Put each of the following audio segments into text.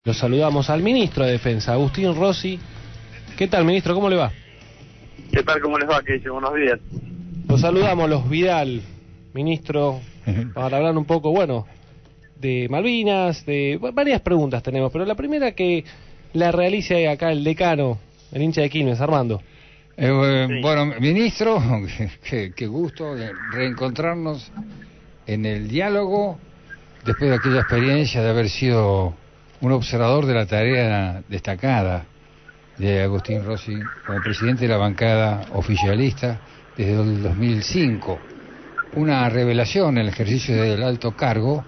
Lo saludamos al ministro de Defensa, Agustín Rossi. ¿Qué tal, ministro? ¿Cómo le va? ¿Qué tal? ¿Cómo les va? ¿Qué dice? Buenos días. Lo saludamos, los Vidal, ministro, para hablar un poco, de Malvinas, de varias preguntas tenemos, pero la primera que la realice acá el decano, el hincha de Quilmes, Armando. Sí. Bueno, ministro, qué gusto de reencontrarnos en el diálogo después de aquella experiencia de haber sido un observador de la tarea destacada de Agustín Rossi como presidente de la bancada oficialista desde el 2005. Una revelación en el ejercicio del alto cargo,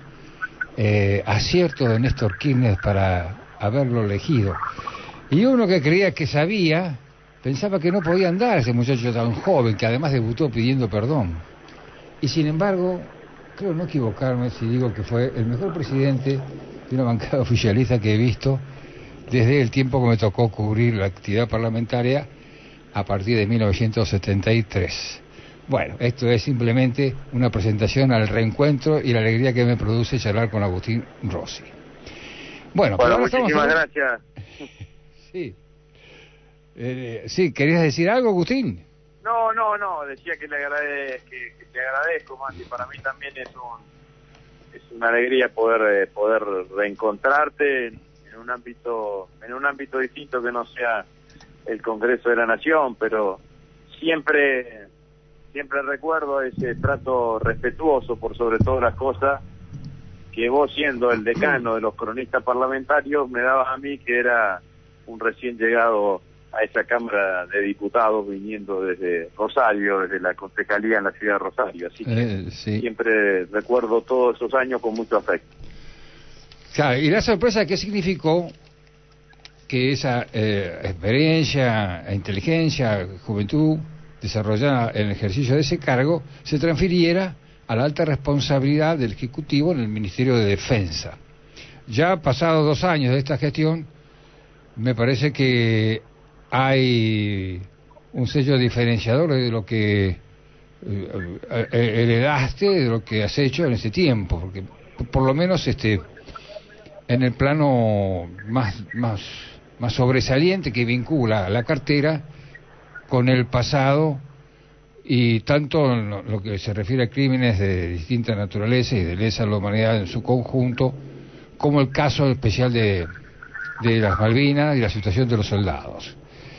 acierto de Néstor Kirchner para haberlo elegido. Y uno que creía que sabía, pensaba que no podía andar ese muchacho tan joven, que además debutó pidiendo perdón. Y sin embargo, creo no equivocarme si digo que fue el mejor presidente de una bancada oficialista que he visto desde el tiempo que me tocó cubrir la actividad parlamentaria a partir de 1973. Bueno, esto es simplemente una presentación al reencuentro y la alegría que me produce charlar con Agustín Rossi. Bueno, muchísimas gracias. Sí. Sí, ¿querías decir algo, Agustín? No, decía que le agradezco más, y para mí también es una alegría poder reencontrarte en un ámbito distinto que no sea el Congreso de la Nación, pero siempre recuerdo ese trato respetuoso por sobre todas las cosas que vos, siendo el decano de los cronistas parlamentarios, me dabas a mí, que era un recién llegado a esa Cámara de Diputados, viniendo desde Rosario, desde la concejalía en la ciudad de Rosario. Así que sí. Siempre recuerdo todos esos años con mucho afecto. Claro, y la sorpresa que significó que esa experiencia, inteligencia, juventud desarrollada en el ejercicio de ese cargo se transfiriera a la alta responsabilidad del Ejecutivo en el Ministerio de Defensa. Ya pasados 2 años de esta gestión, me parece que hay un sello diferenciador de lo que heredaste, de lo que has hecho en ese tiempo, porque por lo menos en el plano más sobresaliente que vincula la cartera con el pasado, y tanto en lo que se refiere a crímenes de distinta naturaleza y de lesa a la humanidad en su conjunto, como el caso especial de las Malvinas y la situación de los soldados.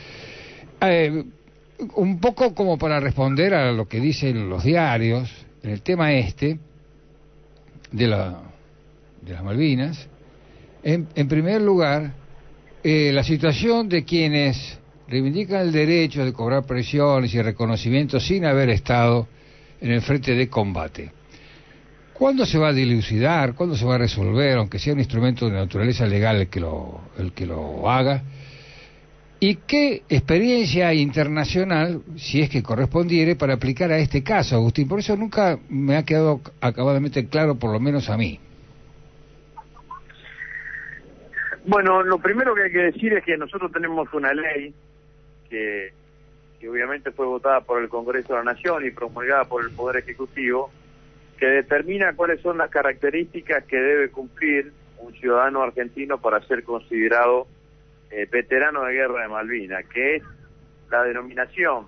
Un poco como para responder a lo que dicen los diarios en el tema de las Malvinas. En primer lugar, la situación de quienes reivindican el derecho de cobrar pensiones y reconocimiento sin haber estado en el frente de combate. ¿Cuándo se va a dilucidar? ¿Cuándo se va a resolver, aunque sea un instrumento de naturaleza legal el que lo haga? ¿Y qué experiencia internacional, si es que correspondiere, para aplicar a este caso, Agustín? Por eso nunca me ha quedado acabadamente claro, por lo menos a mí. Bueno, lo primero que hay que decir es que nosotros tenemos una ley que obviamente fue votada por el Congreso de la Nación y promulgada por el Poder Ejecutivo, que determina cuáles son las características que debe cumplir un ciudadano argentino para ser considerado veterano de guerra de Malvinas, que es la denominación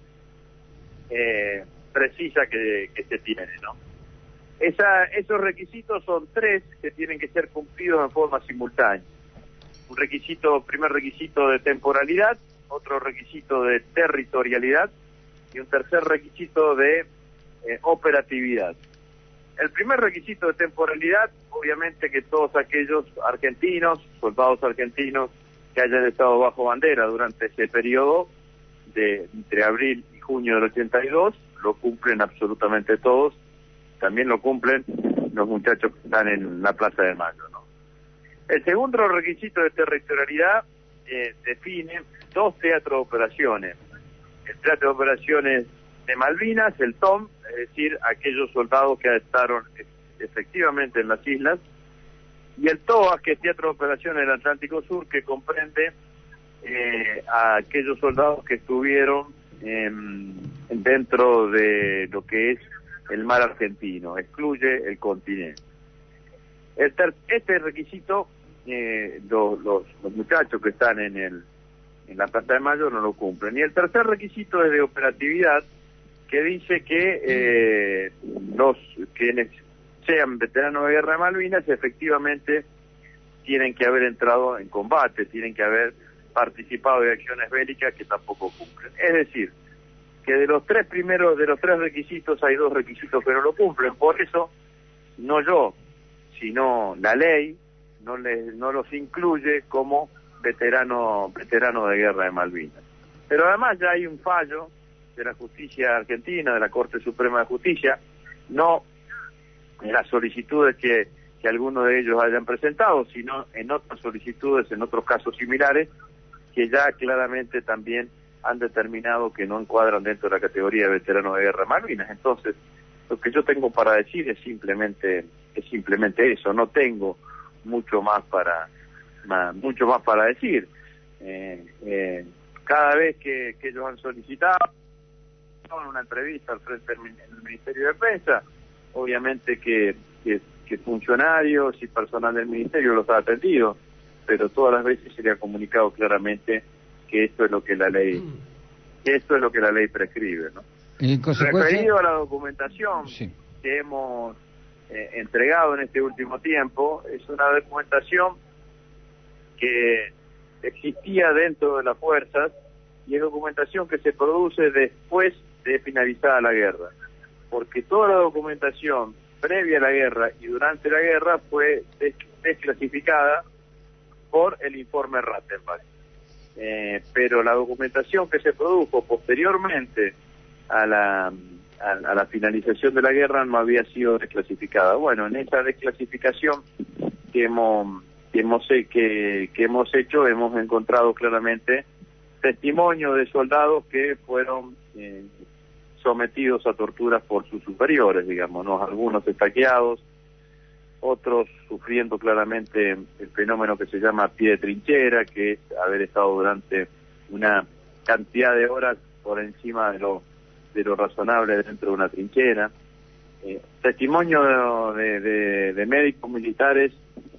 precisa que se tiene, ¿no? Esos requisitos son 3 que tienen que ser cumplidos en forma simultánea. Primer requisito de temporalidad, otro requisito de territorialidad y un tercer requisito de operatividad. El primer requisito de temporalidad, obviamente que todos aquellos argentinos, soldados argentinos que hayan estado bajo bandera durante ese periodo de entre abril y junio del 82, lo cumplen absolutamente todos. También lo cumplen los muchachos que están en la Plaza de Mayo, ¿no? El segundo requisito de territorialidad define 2 teatros de operaciones. El Teatro de Operaciones de Malvinas, el TOM, es decir, aquellos soldados que estaron efectivamente en las islas, y el TOA, que es Teatro de Operaciones del Atlántico Sur, que comprende a aquellos soldados que estuvieron dentro de lo que es el mar argentino, excluye el continente. Este requisito los muchachos que están en la Plaza de Mayo no lo cumplen. Y el tercer requisito es de operatividad, que dice que los quienes sean veteranos de guerra de Malvinas efectivamente tienen que haber entrado en combate, tienen que haber participado de acciones bélicas, que tampoco cumplen. Es decir, que de los tres requisitos hay 2 requisitos que no lo cumplen. Por eso, no yo, sino la ley no los incluye como veterano de guerra de Malvinas. Pero además ya hay un fallo de la justicia argentina, de la Corte Suprema de Justicia, no en las solicitudes que algunos de ellos hayan presentado, sino en otras solicitudes, en otros casos similares, que ya claramente también han determinado que no encuadran dentro de la categoría de veteranos de guerra de Malvinas. Entonces, lo que yo tengo para decir es simplemente eso. No tengo mucho más para decir. Cada vez que ellos han solicitado en una entrevista al frente del Ministerio de Defensa, obviamente que funcionarios y personal del Ministerio los ha atendido, pero todas las veces se le ha comunicado claramente que esto es lo que la ley prescribe, ¿no? En consecuencia, referido a la documentación sí, que hemos entregado en este último tiempo, es una documentación que existía dentro de las fuerzas y es documentación que se produce después de finalizada la guerra, porque toda la documentación previa a la guerra y durante la guerra fue desclasificada por el informe Rattenbach. Pero la documentación que se produjo posteriormente a la finalización de la guerra no había sido desclasificada. Bueno, en esa desclasificación que hemos hecho, hemos encontrado claramente testimonio de soldados que fueron sometidos a torturas por sus superiores, digamos, ¿no? Algunos estaqueados, otros sufriendo claramente el fenómeno que se llama pie de trinchera, que es haber estado durante una cantidad de horas por encima de lo razonable dentro de una trinchera. Testimonio de médicos militares,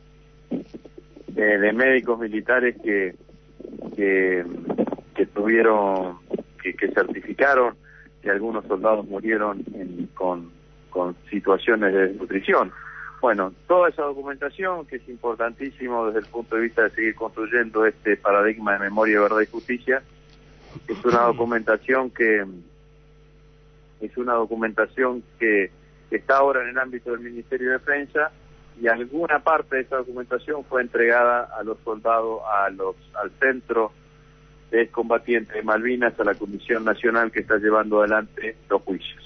que tuvieron, que certificaron que algunos soldados murieron con situaciones de desnutrición. Bueno, toda esa documentación, que es importantísimo desde el punto de vista de seguir construyendo este paradigma de memoria, verdad y justicia, es una documentación que está ahora en el ámbito del Ministerio de Defensa, y alguna parte de esa documentación fue entregada a los soldados, al Centro de Excombatientes de Malvinas, a la Comisión Nacional que está llevando adelante los juicios.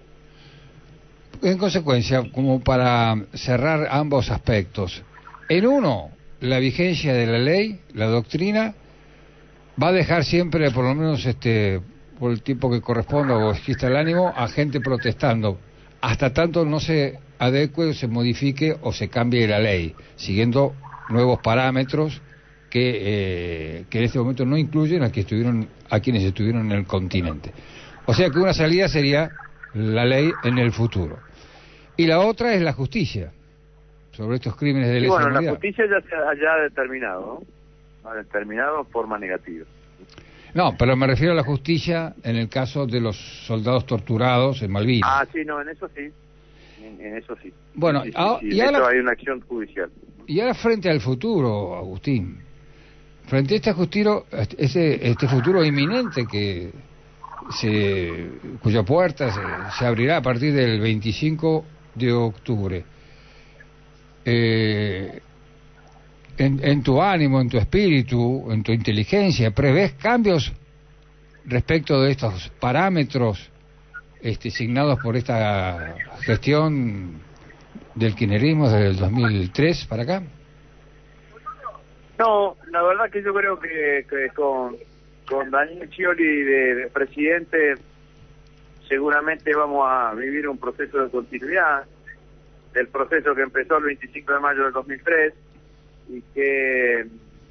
En consecuencia, como para cerrar ambos aspectos, en uno, la vigencia de la ley, la doctrina, va a dejar siempre, por lo menos por el tiempo que corresponda o exista el ánimo, a gente protestando, hasta tanto no se adecue, se modifique o se cambie la ley, siguiendo nuevos parámetros que en este momento no incluyen a quienes estuvieron en el continente. O sea que una salida sería la ley en el futuro. Y la otra es la justicia sobre estos crímenes de lesa humanidad. La justicia ya se ha determinado, ¿no? Ha determinado de forma negativa. No, pero me refiero a la justicia en el caso de los soldados torturados en Malvinas. Ah, sí, no, en eso sí. En eso sí. Bueno, sí. Y ahora hay una acción judicial. Y ahora frente al futuro, Agustín, frente a este futuro inminente cuya puerta se abrirá a partir del 25 de octubre, en tu ánimo, en tu espíritu, en tu inteligencia, ¿prevés cambios respecto de estos parámetros signados por esta gestión del kirchnerismo desde el 2003 para acá? No, la verdad que yo creo que con Daniel Scioli de presidente seguramente vamos a vivir un proceso de continuidad del proceso que empezó el 25 de mayo del 2003 y que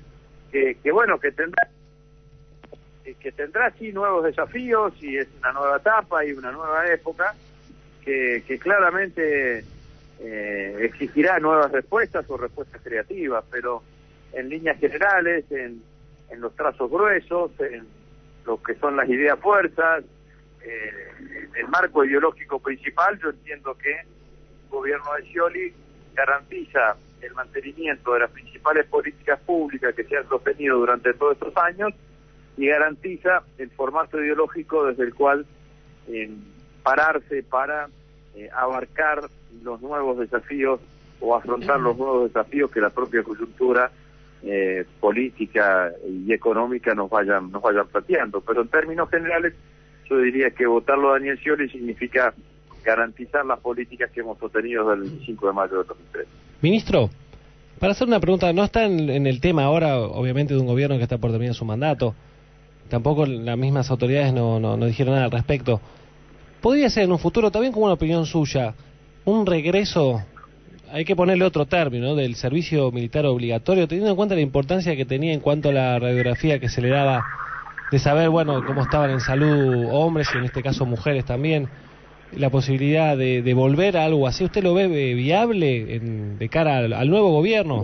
tendrá sí nuevos desafíos, y es una nueva etapa y una nueva época que claramente exigirá nuevas respuestas o respuestas creativas, pero en líneas generales, en los trazos gruesos, en lo que son las ideas fuerzas, el marco ideológico principal. Yo entiendo que el gobierno de Scioli garantiza el mantenimiento de las principales políticas públicas que se han sostenido durante todos estos años y garantiza el formato ideológico desde el cual pararse para abarcar los nuevos desafíos o afrontar los nuevos desafíos que la propia coyuntura política y económica nos vayan planteando. Pero en términos generales yo diría que votarlo a Daniel Scioli significa garantizar las políticas que hemos sostenido desde el 25 de mayo de 2003. Ministro, para hacer una pregunta, no está en el tema ahora, obviamente, de un gobierno que está por terminar su mandato, tampoco las mismas autoridades no dijeron nada al respecto. ¿Podría ser en un futuro, también como una opinión suya, un regreso, hay que ponerle otro término, ¿no?, del servicio militar obligatorio, teniendo en cuenta la importancia que tenía en cuanto a la radiografía que se le daba, de saber, bueno, cómo estaban en salud hombres y en este caso mujeres también, la posibilidad de volver a algo así? ¿Usted lo ve viable de cara al nuevo gobierno?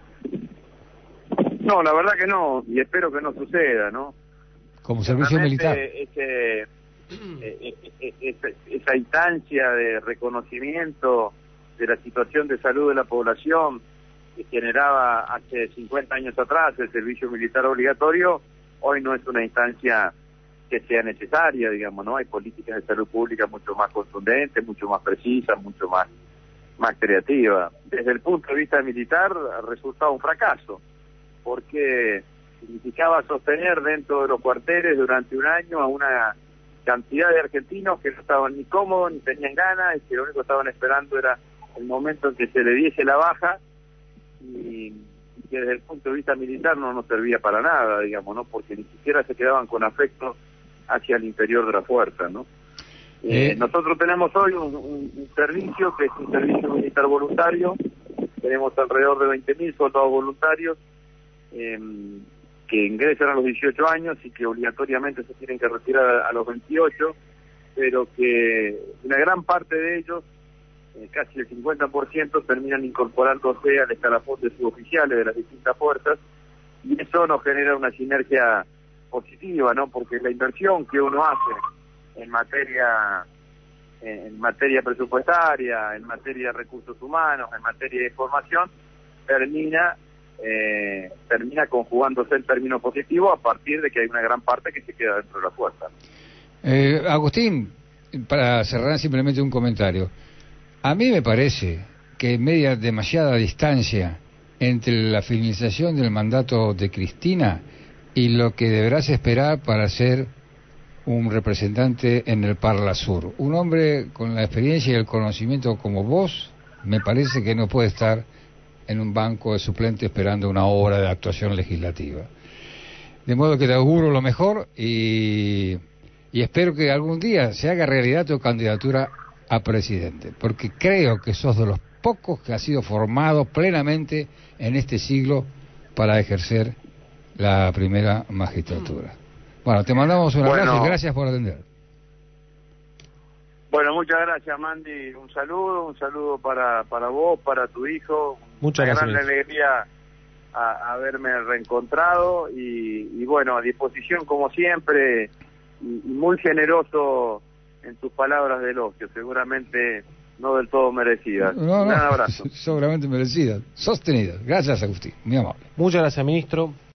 No, la verdad que no, y espero que no suceda, ¿no? Como servicio militar. Esa instancia de reconocimiento de la situación de salud de la población que generaba hace 50 años atrás el servicio militar obligatorio, hoy no es una instancia que sea necesaria, digamos, ¿no? Hay políticas de salud pública mucho más contundentes, mucho más precisas, mucho más creativas. Desde el punto de vista militar ha resultado un fracaso, porque significaba sostener dentro de los cuarteles durante un año a una cantidad de argentinos que no estaban ni cómodos, ni tenían ganas, y que lo único que estaban esperando era el momento en que se le diese la baja, y que desde el punto de vista militar no nos servía para nada, digamos, ¿no? Porque ni siquiera se quedaban con afecto hacia el interior de la fuerza, ¿no? Nosotros tenemos hoy un servicio que es un servicio militar voluntario. Tenemos alrededor de 20.000 soldados voluntarios que ingresan a los 18 años y que obligatoriamente se tienen que retirar a los 28, pero que una gran parte de ellos, casi el 50%, terminan incorporándose al escalafón de suboficiales de las distintas fuerzas, y eso nos genera una sinergia positiva, ¿no? Porque la inversión que uno hace en materia presupuestaria, en materia de recursos humanos, en materia de formación, termina conjugándose en términos positivos a partir de que hay una gran parte que se queda dentro de la fuerza. Agustín, para cerrar simplemente un comentario. A mí me parece que media demasiada distancia entre la finalización del mandato de Cristina y lo que deberás esperar para ser un representante en el Parla Sur. Un hombre con la experiencia y el conocimiento como vos, me parece que no puede estar en un banco de suplente esperando una obra de actuación legislativa. De modo que te auguro lo mejor y espero que algún día se haga realidad tu candidatura a presidente, porque creo que sos de los pocos que ha sido formado plenamente en este siglo para ejercer la primera magistratura. Bueno, te mandamos un abrazo y gracias por atender. Bueno, muchas gracias, Mandy. Un saludo para vos, para tu hijo. Muchas gracias. Una gran alegría haberme reencontrado y bueno, a disposición como siempre y muy generoso en tus palabras de elogio, seguramente no del todo merecidas. No, un gran abrazo. Seguramente merecidas, sostenidas. Gracias, Agustín, muy amable. Muchas gracias, ministro.